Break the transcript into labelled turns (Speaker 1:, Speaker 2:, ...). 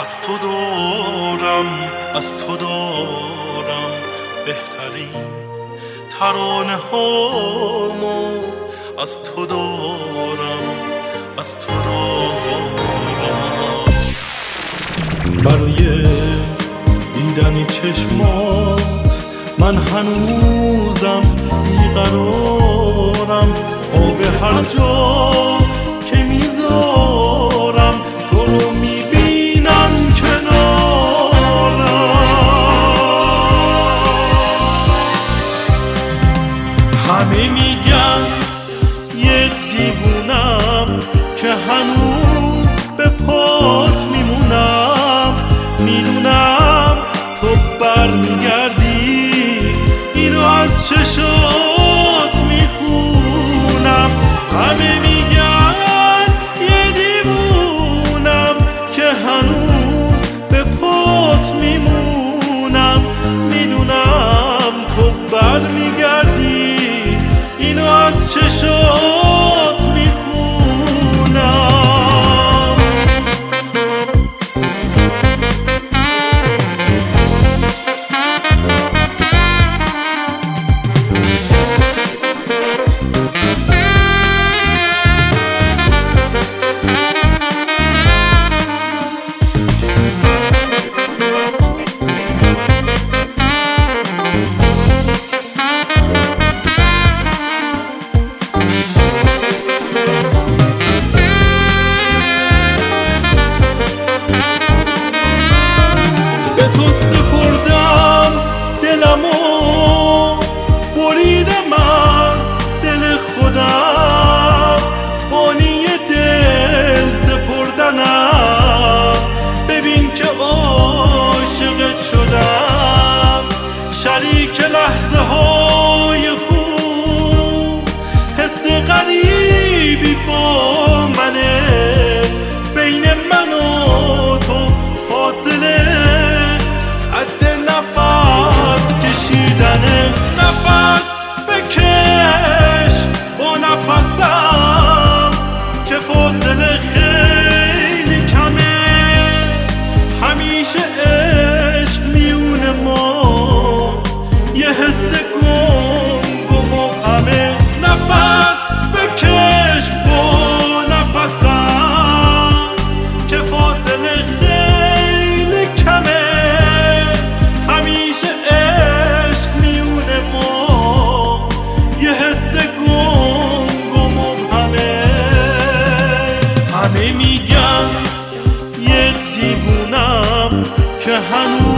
Speaker 1: از تو دارم بهترین ترانه هامو، از تو دارم برای دیدن چشمات من هنوزم بیقرارم. آب هر جا که میذارم تو رو میبینم کنارم. همه میگن یه دیوونم که هنوز به پات میمونم. میدونم تو برمیگردی، اینو از چشات میخونم. همه میگن یه دیوونم که هنوز به پات میمونم. میدونم تو برمیگردی، اینو از چشات میخونم. به تو سپردم دلمو، بریدم از دل خودم. بانی دل سپردنم، ببین که عاشقت شدم. شریک لحظه های خوب، حس غریبی با منه. بین من و تو فاصله نفس بکش با نفسم که فاصله خیلی کمه. همیشه عشق میونه ما، یه حس گم و مبهمه. نفس بکش با نفسم که فاصله خیلی کمه. همیشه همه میگن یه دیوونم که هنوز